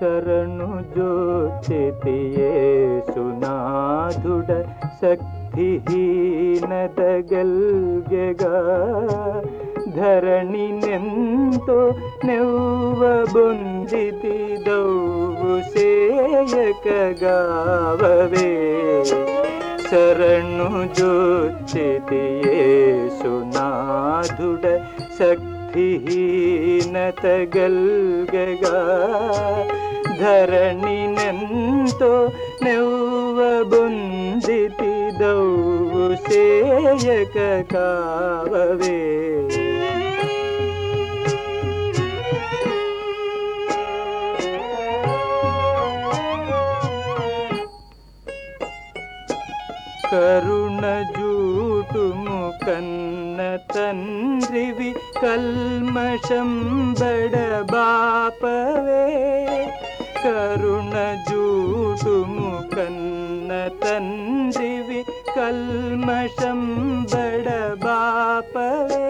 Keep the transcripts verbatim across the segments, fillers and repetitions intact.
శరణు జోచితి యేసునాథుడ శక్తిహీనతగల్గెగా ధరణి నెంతో నెవ్వబొందితి దౌవు సేయకగావవే శరణు జోచితి యేసునాథుడ శక్తిహీనతగల్గెగా ధరణి నెంతో నెవ్వబొందితి దౌవు సేయక కావవే కరుణ జూటుము కన్న తండ్రివి కల్మషం బడబాపవే కరుణ జూటుము కన్న తండ్రివి కల్మషం బడబాపవే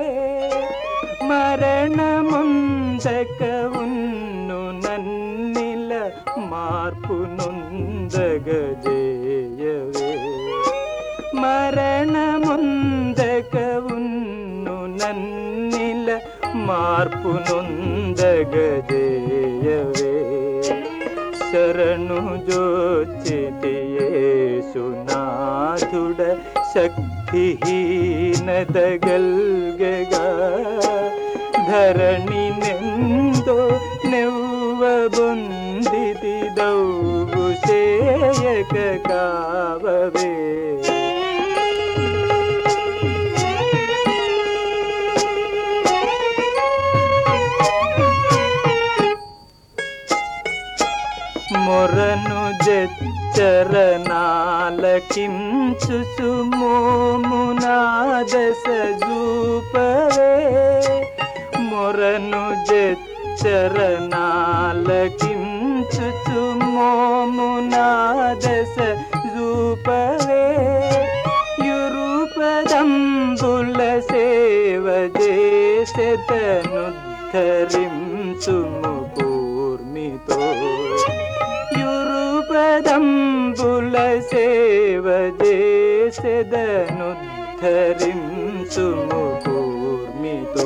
మరణముందక ఉన్ను నన్నిల మార్పు నొందగజేయవే మరణముందక ఉన్ను నన్నిల మార్పు నొందగజేయవే శరణు జోచితి యేసునాథుడ శక్తిహీనతగల్గెగా ధరణి నెంతో నెవ్వబొందితి దౌవు సేయక కావవే మొరను జచ్చరణాలకించుచు మోమునాదశ జూపవే మొరను జచ్చరణాలకించుచు మోమునాదశ జూపవే యురుపదంబుల సేవ చేసెతనుద్ధరించుము కూర్మితో యురుపదంబుల సేవ చేసెదనుద్ధరించుము కూర్మితో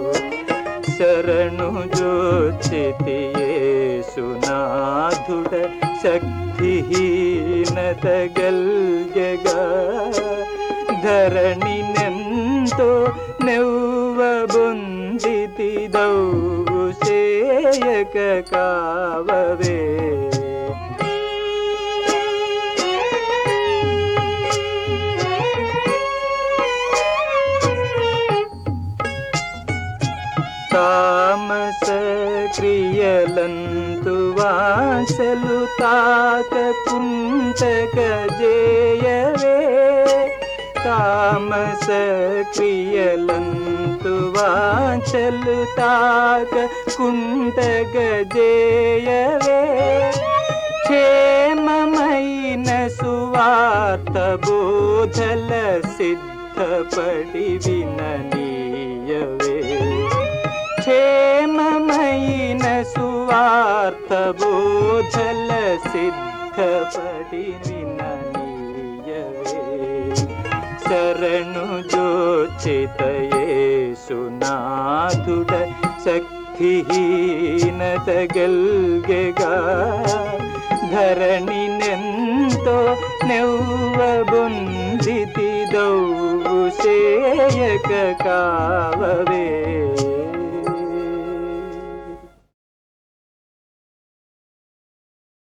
శరణు జోచితి యేసునాథుడ శక్తిహీనతగల్గెగా ధరణి నెంతో నెవ్వబొందితి దౌవు సేయక కావవే తామస క్రియలంతు వాసలు తాకకుంటగజేయవే తామస క్రియలంతు వాసలు తాకకుంటగజేయవే క్షేమమైన సువార్త బోధల సిద్ధపడి విననీయవే క్షేమమైన సువార్త బోధల సిద్ధపడి విననీయవే శరణు జోచిత యేసునాథుడ శక్తిహీనతగల్గెగా ధరణి నెంతో నెవ్వబొందితి దౌవు సేయక కావవే